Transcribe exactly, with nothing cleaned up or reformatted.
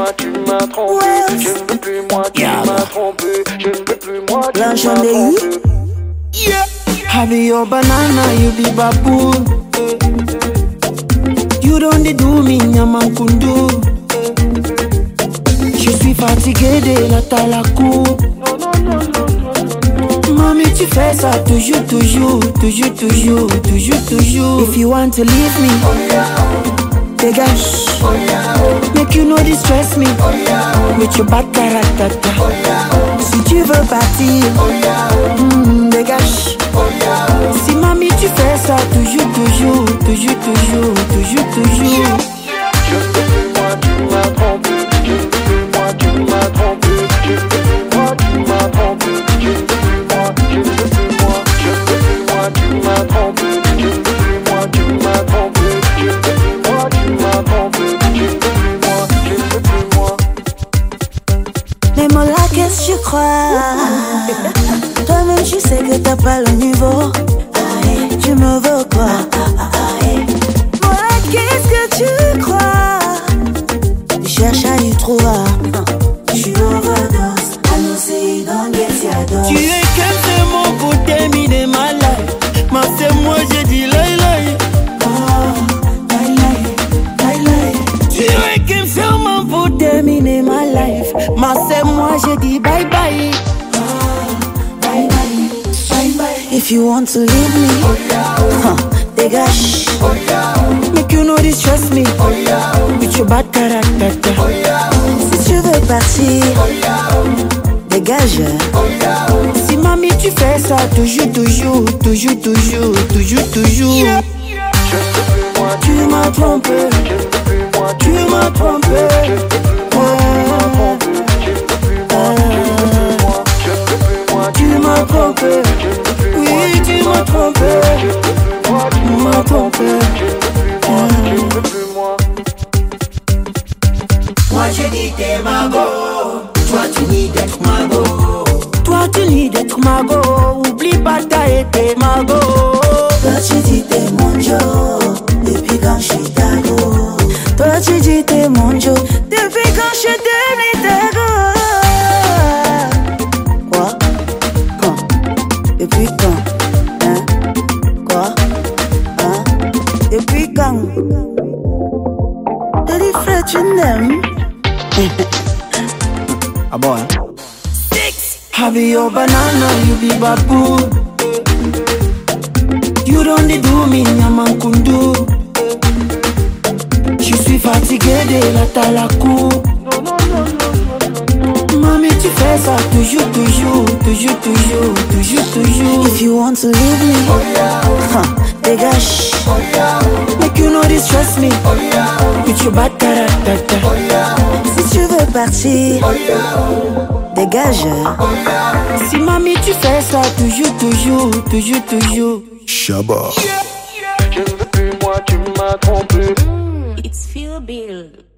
tu m'as trompé. Je ne veux plus moi, tu m'as trompé. Je ne veux plus moi, tu m'as L'enchant trompé. Yeah. I be your banana, you be baboon. You don't do me, nyaman kundu. Je suis fatigué de la talakou. Mami, tu fais ça toujours, toujours, toujours, toujours, toujours, toujours. If you want to leave me, dégage. Make you know distress me with your bad character. Si tu veux partir, mm, dégage. Si mami, tu fais ça toujours, toujours, toujours, toujours, toujours, toujours. Je ne veux plus moi, tu m'as trompé. Je ne veux plus moi, tu m'as trompé. Je ne veux plus moi, tu m'as trompé. Je ne veux plus moi, je ne veux plus moi. Je ne veux plus moi, tu m'as trompé. Je ne veux plus moi, tu m'as trompé. Je ne veux plus moi, tu m'as trompé. Je ne veux plus moi, je ne veux plus moi. Mais moi là, qu'est-ce que tu crois? Toi-même, tu sais que t'as pas le niveau. Tu me veux quoi? Moi là, qu'est-ce que tu crois? Je cherche à y trouver. Tu overdose. I know say you don't get your dose. Tu es qu'un c'est mon pour terminer ma life. Ma c'est moi j'ai dit lai lai. Oh, lai lai, lai lai. Tu es qu'un c'est mon pour terminer ma life. Ma c'est moi j'ai dit bye bye. Oh, bye bye, bye bye. If you want to leave me, oh, yeah, oh. Huh, dégage. Oh, yeah, oh. Make you know distress me, oh, yeah, oh. With your bad character. Oh, yeah, oh. Si tu veux partir, oh, yeah, oh. Dégage. Oh, yeah, oh. Si mami tu fais ça toujours, toujours, toujours, toujours, toujours, toujours. Yeah. Je ne veux plus moi, tu m'as trompé. Je ne veux plus moi, tu m'as trompé. Je ne veux plus moi, tu m'as trompé. Je ne veux plus moi, je ne veux plus moi. Tu m'as trompé. Oui, tu m'as trompé. Tu m'as trompé. Je ne veux plus moi. Moi j'ai dit t'es mago. Toi tu dis d'être mago. Toi tu dis d'être mago. Oublie pas t'as été mago. Toi tu dis t'es mon Joe. Depuis quand je suis tago. Toi tu dis t'es mon Joe. Depuis quand je suis devenu tago. Quoi? Quand? Depuis quand? Hein? Quoi? Hein? Depuis quand? T'as dit frère tu n'aimes? Ah bon, hein? Six. I be your banana, you be baboon. You don't do me, nyaman kundu. Je suis fatigué de la talakou. Mami, tu fais ça toujours, toujours, toujours, toujours, toujours, toujours. If you want to leave me, oh, yeah, oh. Huh, dégage. Oh, yeah, oh. Make you know distress me, oh, yeah, oh. With your bad character. Oh, yeah, oh. Si tu veux partir, oh, yeah, oh. Dégage. Oh, yeah, oh. Si mami, tu fais ça toujours, toujours, toujours, toujours. Shabba. Je ne veux plus moi, tu m'as trompé. It's Phil Bill.